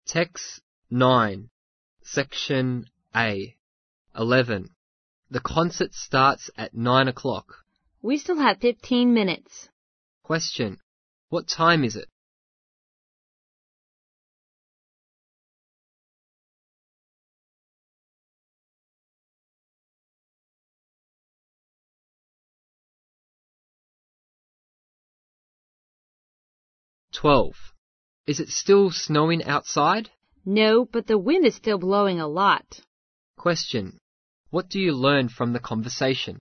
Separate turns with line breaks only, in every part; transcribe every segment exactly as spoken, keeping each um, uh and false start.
Text nine, Section A. eleven. The concert starts at nine o'clock.
We still have fifteen minutes.
Question. What time is it? twelve. Is it still snowing outside?
No, but the wind is still blowing a lot.
Question. What do you learn from the conversation?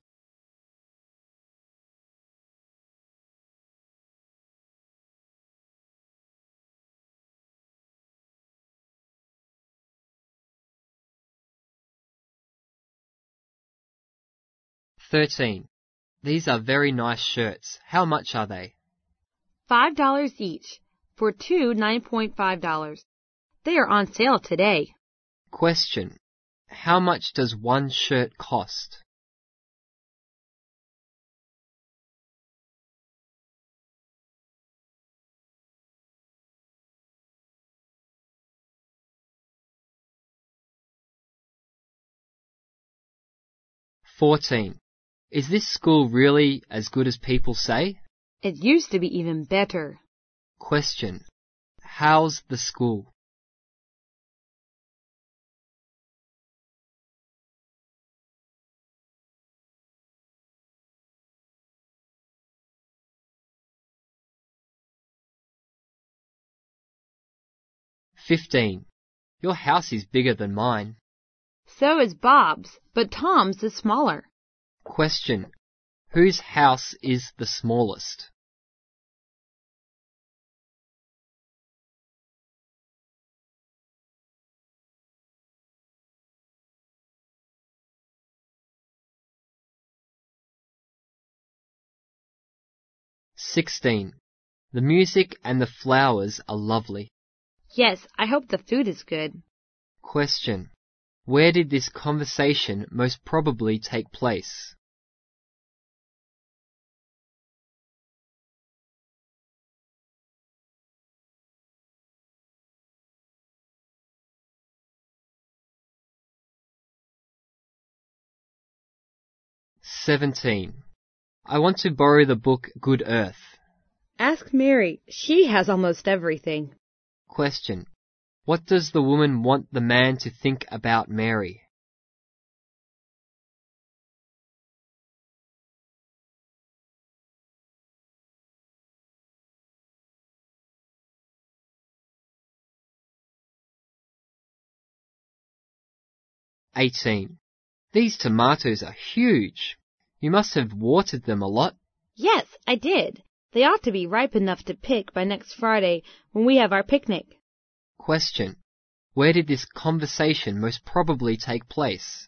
thirteen. These are very nice shirts. How much are they?
Five dollars each. For two, nine point five dollars. They are on sale today.
Question. How much does one shirt cost? fourteen. Is this school really as good as people say?
It used to be even better.
Question. How's the school? fifteen. Your house is bigger than mine.
So is Bob's, but Tom's is smaller.
Question. Whose house is the smallest? sixteen. The music and the flowers are lovely.
Yes, I hope the food is good.
Question. Where did this conversation most probably take place? seventeen. I want to borrow the book Good Earth.
Ask Mary. She has almost everything.
Question. What does the woman want the man to think about Mary? eighteen. These tomatoes are huge. You must have watered them a lot.
Yes, I did. They ought to be ripe enough to pick by next Friday when we have our picnic.
Question. Where did this conversation most probably take place?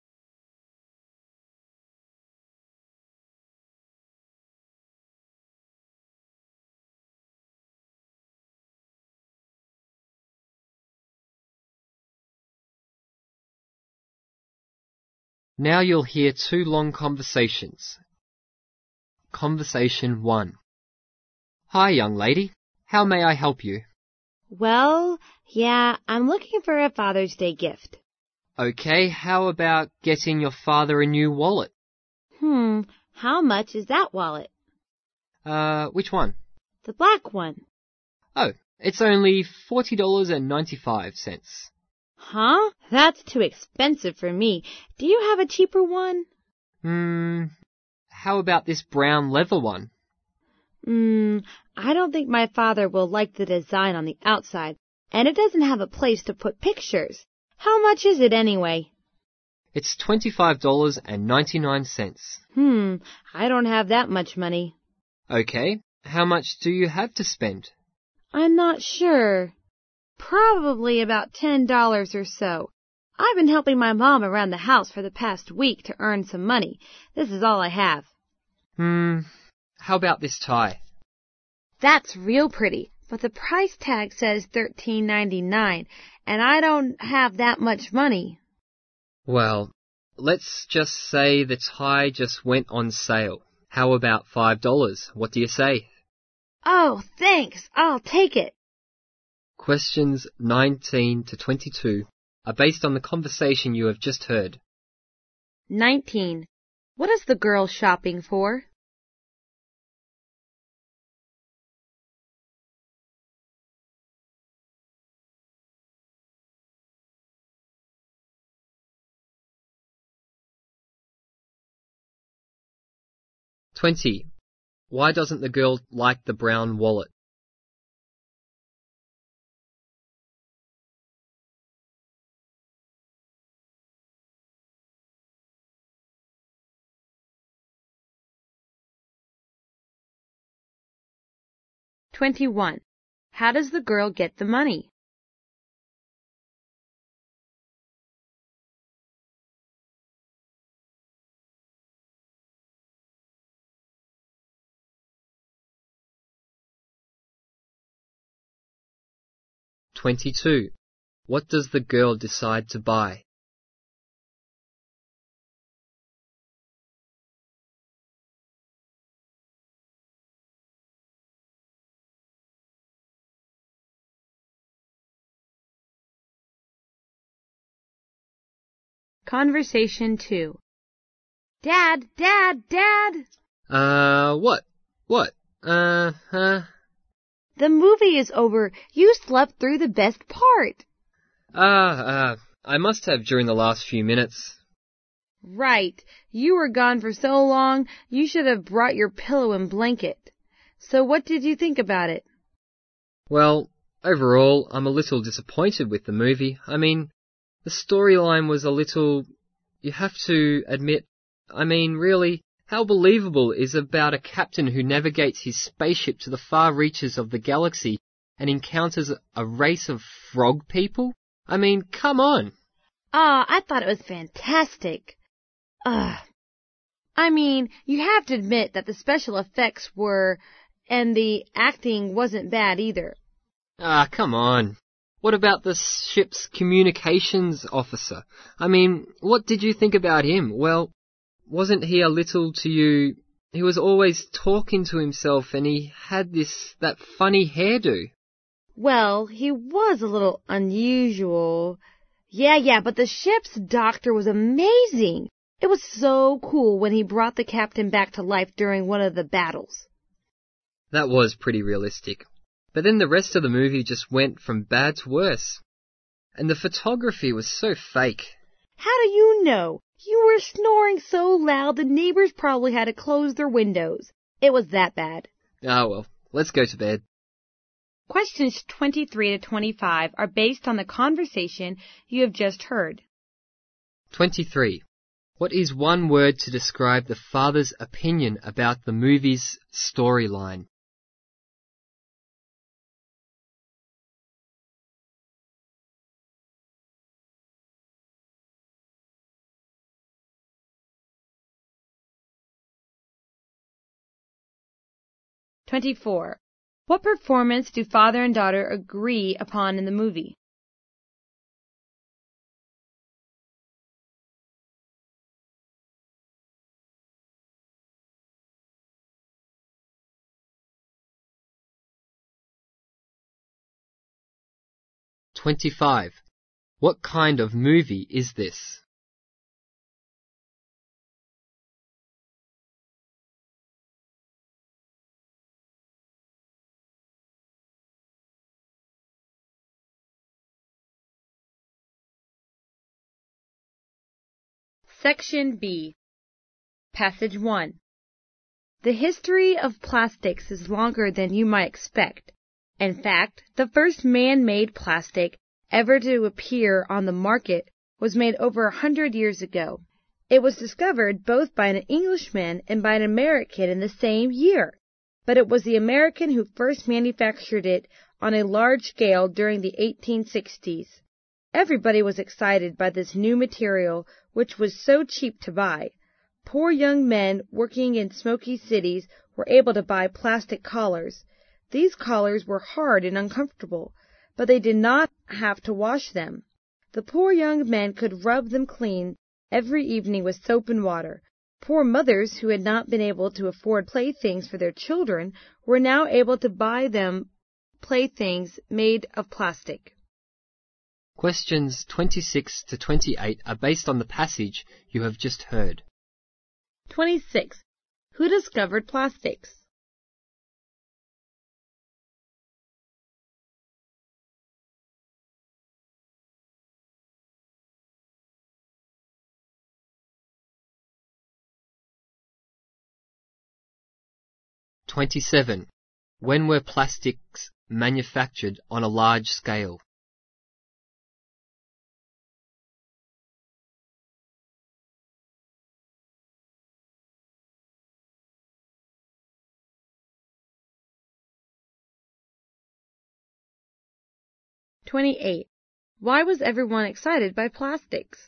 Now you'll hear two long conversations. Conversation one. Hi, young lady. How may I help you?
Well, yeah, I'm looking for a Father's Day gift.
Okay, how about getting your father a new wallet?
Hmm, how much is that wallet?
Uh, which one?
The black one.
Oh, it's only forty dollars and ninety-five cents.
Huh? That's too expensive for me. Do you have a cheaper one?
Hmm, how about this brown leather one?
Hmm, I don't think my father will like the design on the outside, and it doesn't have a place to put pictures. How much is it anyway?
It's twenty-five dollars and ninety-nine cents.
Hmm, I don't have that much money.
Okay, how much do you have to spend?
I'm not sure. Probably about ten dollars or so. I've been helping my mom around the house for the past week to earn some money. This is all I have.
Hmm, how about this tie?
That's real pretty, but the price tag says thirteen ninety-nine, and I don't have that much money.
Well, let's just say the tie just went on sale. How about five dollars? What do you say?
Oh, thanks. I'll take it.
Questions nineteen to twenty-two are based on the conversation you have just heard.
nineteen. What is the girl shopping for?
twenty. Why doesn't the girl like the brown wallet?
twenty-one. How does the girl get the money?
twenty-two. What does the girl decide to buy?
Conversation two. Dad, Dad, Dad!
Uh, what? What? Uh, uh...
The movie is over. You slept through the best part.
Ah, uh, uh, I must have during the last few minutes.
Right. You were gone for so long, you should have brought your pillow and blanket. So what did you think about it?
Well, overall, I'm a little disappointed with the movie. I mean, the storyline was a little... You have to admit, I mean, really, how believable is about a captain who navigates his spaceship to the far reaches of the galaxy and encounters a race of frog people? I mean, come on.
Ah, I thought it was fantastic. Ugh. I mean, you have to admit that the special effects were, and the acting wasn't bad either.
Ah, come on. What about the ship's communications officer? I mean, what did you think about him? Well, wasn't he a little to you... He was always talking to himself and he had this, that funny hairdo.
Well, he was a little unusual. Yeah, yeah, but the ship's doctor was amazing. It was so cool when he brought the captain back to life during one of the battles.
That was pretty realistic. But then the rest of the movie just went from bad to worse. And the photography was so fake.
How do you know? You were snoring so loud the neighbors probably had to close their windows. It was that bad.
Ah, well, let's go to bed.
Questions twenty-three to twenty-five are based on the conversation you have just heard.
twenty-three. What is one word to describe the father's opinion about the movie's storyline?
twenty-four. What performance do father and daughter agree upon in the movie?
twenty-five. What kind of movie is this?
Section B. Passage one. The history of plastics is longer than you might expect. In fact, the first man-made plastic ever to appear on the market was made over a hundred years ago. It was discovered both by an Englishman and by an American in the same year, but it was the American who first manufactured it on a large scale during the eighteen sixties. Everybody was excited by this new material, which was so cheap to buy. Poor young men working in smoky cities were able to buy plastic collars. These collars were hard and uncomfortable, but they did not have to wash them. The poor young men could rub them clean every evening with soap and water. Poor mothers who had not been able to afford playthings for their children were now able to buy them playthings made of plastic?
Questions twenty-six to twenty-eight are based on the passage you have just heard.
twenty-six. Who discovered plastics?
twenty-seven. When were plastics manufactured on a large scale?
twenty-eight. Why was everyone excited by plastics?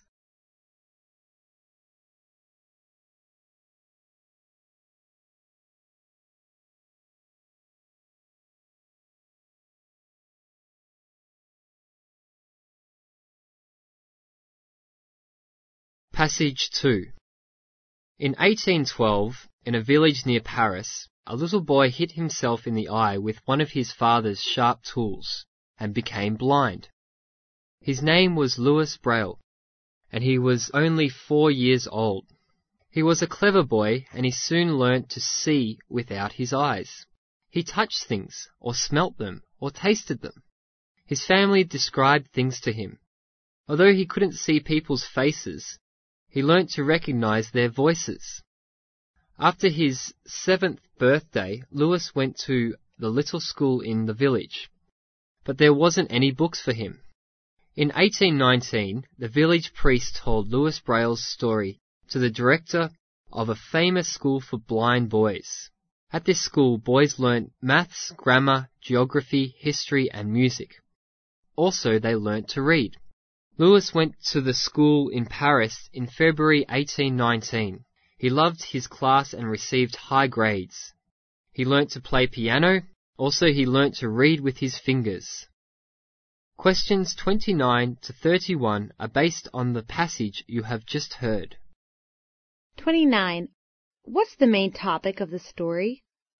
Passage two. In eighteen twelve, in a village near Paris, a little boy hit himself in the eye with one of his father's sharp tools and became blind. His name was Louis Braille, and he was only four years old. He was a clever boy, and he soon learnt to see without his eyes. He touched things, or smelt them, or tasted them. His family described things to him. Although he couldn't see people's faces, he learnt to recognize their voices. After his seventh birthday, Louis went to the little school in the village, but there wasn't any books for him. In eighteen nineteen, the village priest told Louis Braille's story to the director of a famous school for blind boys. At this school, boys learnt maths, grammar, geography, history, and music. Also, they learnt to read. Louis went to the school in Paris in February eighteen nineteen. He loved his class and received high grades. He learnt to play piano. Also, he learnt to read with his fingers. Questions twenty-nine to thirty-one are based on the passage you have just heard.
twenty-nine. What's the main topic of the story?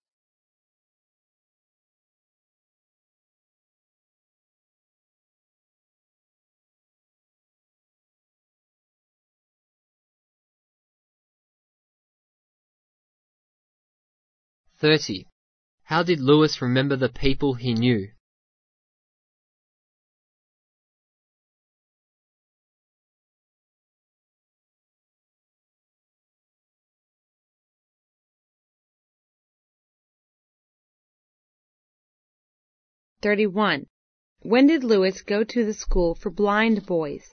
thirty. How did Louis remember the people he knew?
thirty-one. When did Louis go to the school for blind boys?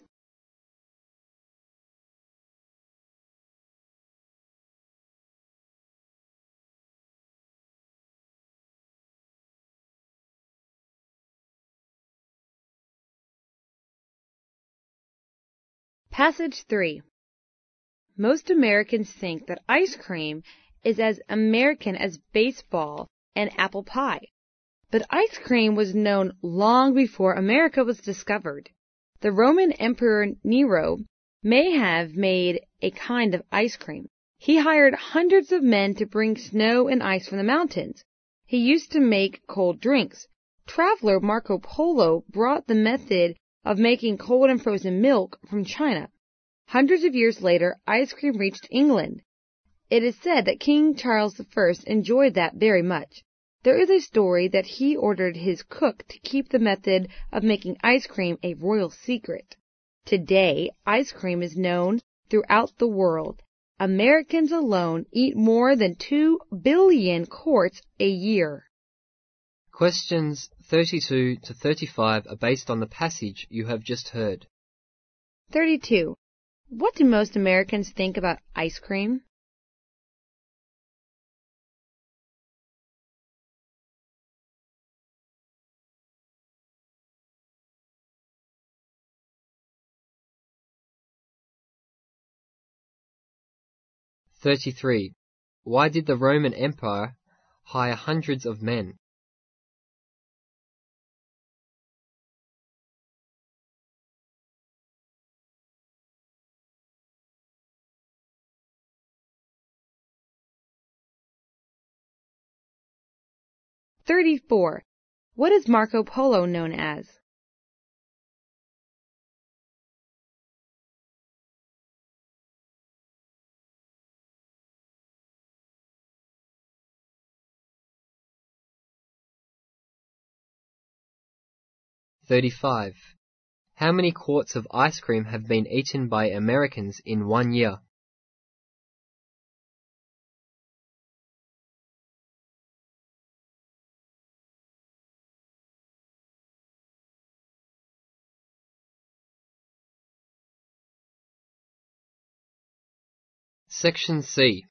Passage three. Most Americans think that ice cream is as American as baseball and apple pie. But ice cream was known long before America was discovered. The Roman Emperor Nero may have made a kind of ice cream. He hired hundreds of men to bring snow and ice from the mountains. He used to make cold drinks. Traveler Marco Polo brought the method of making cold and frozen milk from China. Hundreds of years later, ice cream reached England. It is said that King Charles the First enjoyed that very much. There is a story that he ordered his cook to keep the method of making ice cream a royal secret. Today, ice cream is known throughout the world. Americans alone eat more than two billion quarts a year.
Questions thirty-two to thirty-five are based on the passage you have just heard.
thirty-two. What do most Americans think about ice cream?
thirty-three. Why did the Roman Empire hire hundreds of men?
thirty-four. What is Marco Polo known as?
thirty-five. How many quarts of ice cream have been eaten by Americans in one year? Section C.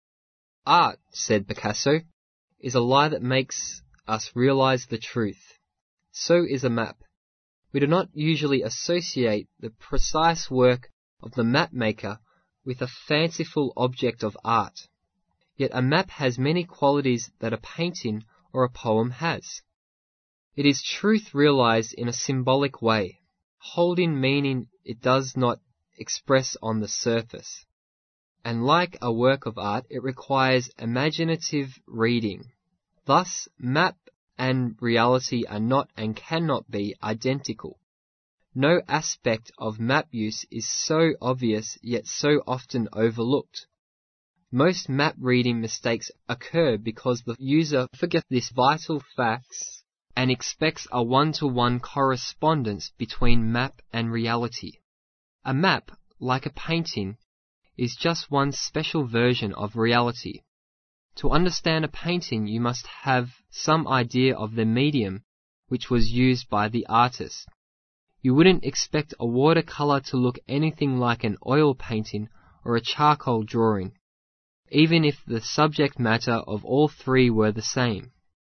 Art, said Picasso, is a lie that makes us realize the truth. So is a map. We do not usually associate the precise work of the map maker with a fanciful object of art. Yet a map has many qualities that a painting or a poem has. It is truth realized in a symbolic way, holding meaning it does not express on the surface. And like a work of art, it requires imaginative reading. Thus, map and reality are not and cannot be identical. No aspect of map use is so obvious yet so often overlooked. Most map reading mistakes occur because the user forgets this vital facts and expects a one-to-one correspondence between map and reality. A map, like a painting, is just one special version of reality. To understand a painting, you must have some idea of the medium which was used by the artist. You wouldn't expect a watercolor to look anything like an oil painting or a charcoal drawing, even if the subject matter of all three were the same.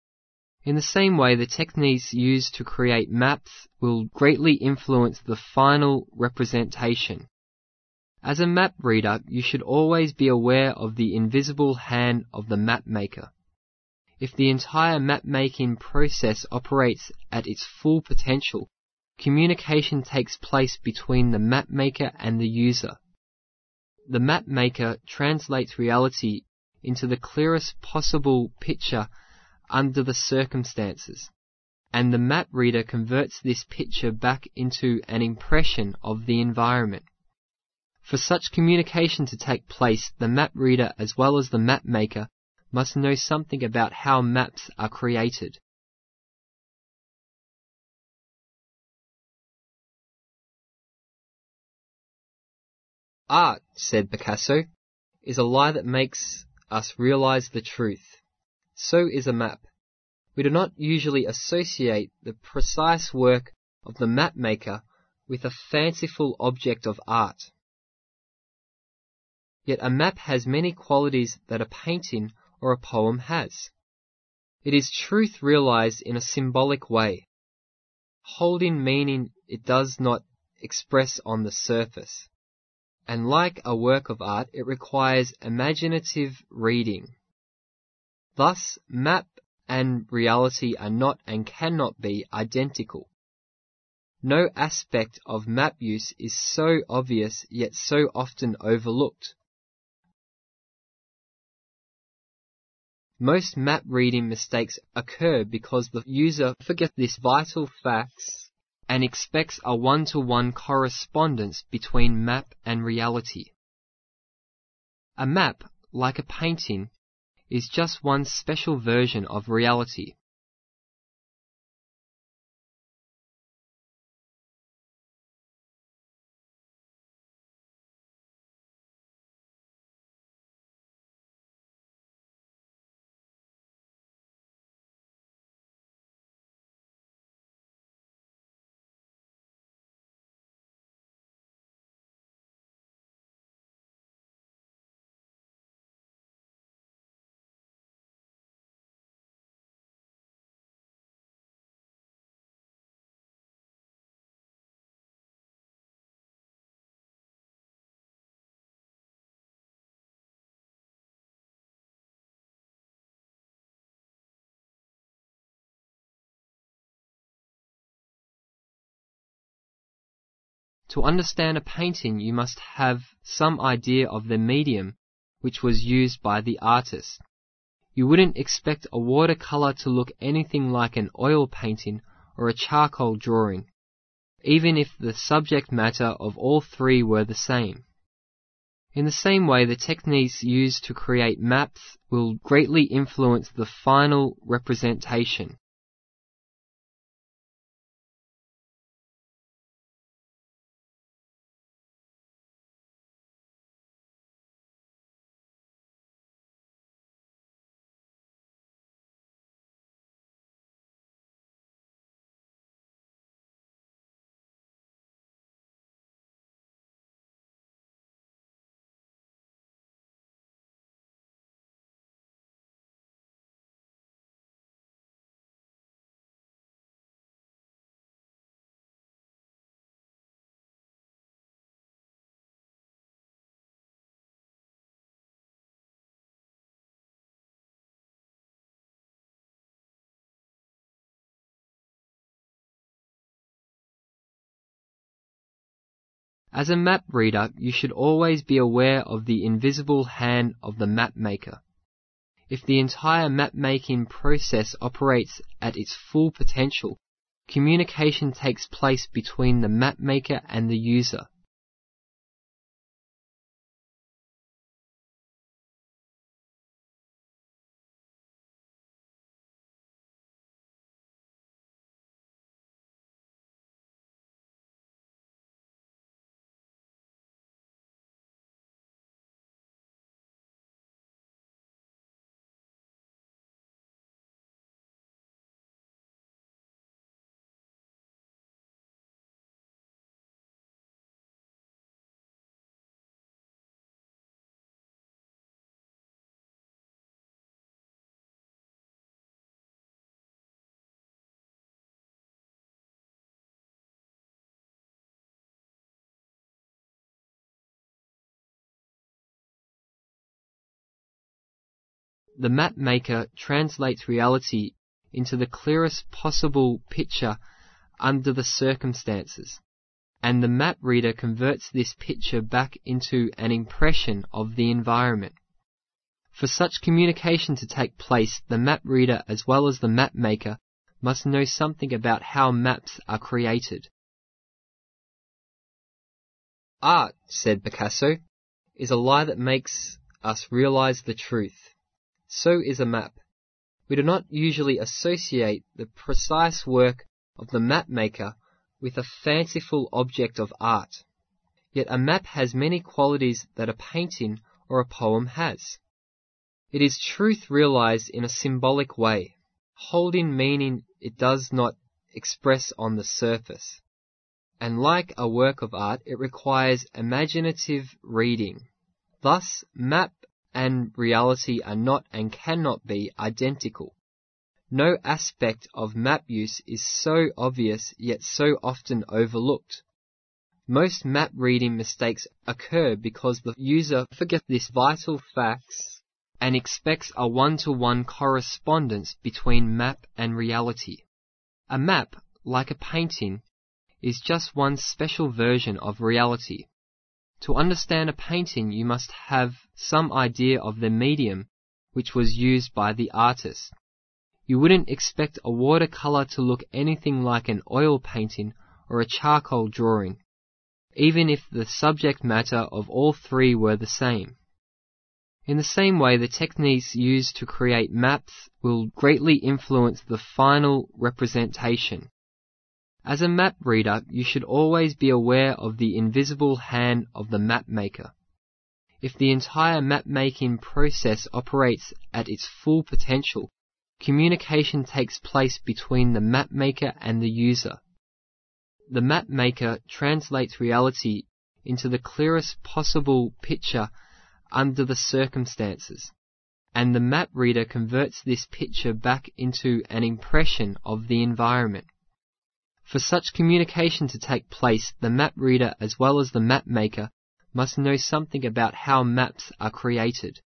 In the same way, the techniques used to create maps will greatly influence the final representation. As a map reader, you should always be aware of the invisible hand of the map maker. If the entire map-making process operates at its full potential, communication takes place between the map maker and the user. The map maker translates reality into the clearest possible picture under the circumstances, and the map reader converts this picture back into an impression of the environment. For such communication to take place, the map reader as well as the map maker must know something about how maps are created. Art, said Picasso, is a lie that makes us realize the truth. So is a map. We do not usually associate the precise work of the map maker with a fanciful object of art. Yet a map has many qualities that a painting or a poem has. It is truth realized in a symbolic way, holding meaning it does not express on the surface. And like a work of art, it requires imaginative reading. Thus, map and reality are not and cannot be identical. No aspect of map use is so obvious yet so often overlooked. Most map reading mistakes occur because the user forgets this vital facts and expects a one-to-one correspondence between map and reality. A map, like a painting, is just one special version of reality. To understand a painting, you must have some idea of the medium which was used by the artist. You wouldn't expect a watercolor to look anything like an oil painting or a charcoal drawing, even if the subject matter of all three were the same. In the same way, the techniques used to create maps will greatly influence the final representation. As a map reader, you should always be aware of the invisible hand of the map maker. If the entire map-making process operates at its full potential, communication takes place between the map maker and the user. The map maker translates reality into the clearest possible picture under the circumstances, and the map reader converts this picture back into an impression of the environment. For such communication to take place, the map reader as well as the map maker must know something about how maps are created. Art, said Picasso, is a lie that makes us realize the truth. So is a map. We do not usually associate the precise work of the map maker with a fanciful object of art. Yet a map has many qualities that a painting or a poem has. It is truth realized in a symbolic way, holding meaning it does not express on the surface. And like a work of art, it requires imaginative reading. Thus, map and reality are not and cannot be identical. No aspect of map use is so obvious yet so often overlooked. Most map reading mistakes occur because the user forgets this vital facts and expects a one-to-one correspondence between map and reality. A map, like a painting, is just one special version of reality. To understand a painting, you must have some idea of the medium which was used by the artist. You wouldn't expect a watercolor to look anything like an oil painting or a charcoal drawing, even if the subject matter of all three were the same. In the same way, the techniques used to create maps will greatly influence the final representation. As a map reader, you should always be aware of the invisible hand of the map maker. If the entire map-making process operates at its full potential, communication takes place between the map maker and the user. The map maker translates reality into the clearest possible picture under the circumstances, and the map reader converts this picture back into an impression of the environment. For such communication to take place, the map reader as well as the map maker must know something about how maps are created.